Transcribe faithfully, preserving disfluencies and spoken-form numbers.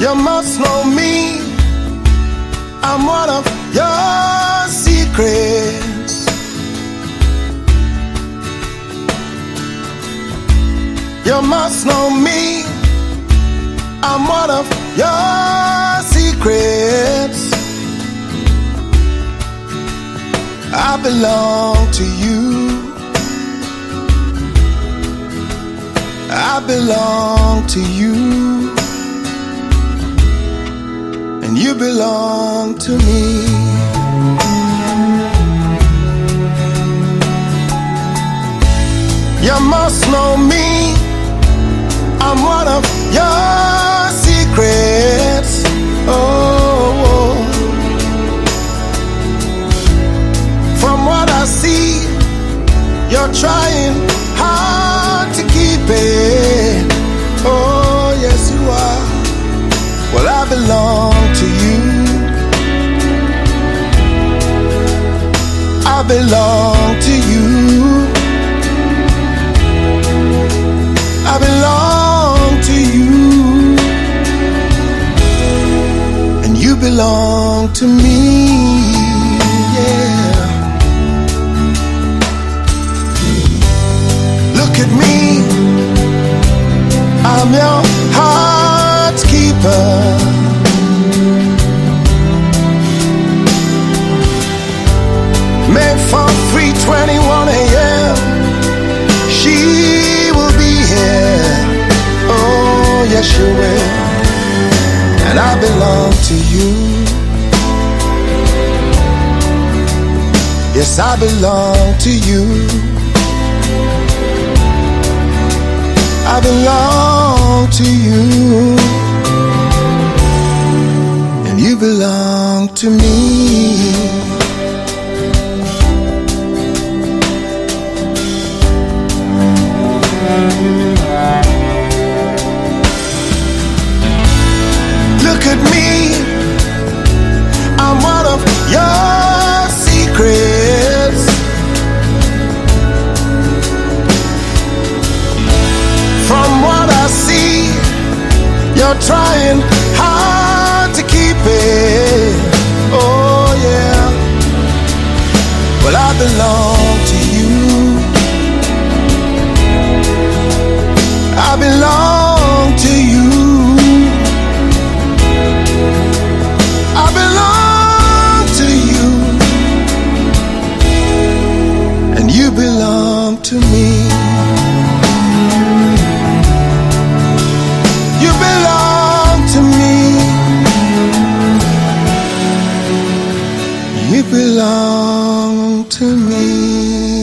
You must know me. I'm one of your secrets. You must know me. I'm one of your secrets. I belong to you. I belong to you. And you belong to me. You must know me. I'm one of your secrets. Oh, oh. From what I see, you're trying hard to keep it. Oh, yes you are. Well, I belong to you. I belong to you. I belong to you. And you belong to me. Yeah. Look at me. I'm your heart's keeper. Made for three twenty-one a m She will be here. Oh, yes she will. And I belong to you. Yes, I belong to you. I belong to you. And you belong to me. Look at me. I'm one of your secrets. From what I see, you're trying hard to keep it. Oh yeah. Well, I belong to you. I belong to you. I belong to you. And you belong to me. You belong to me. You belong to me.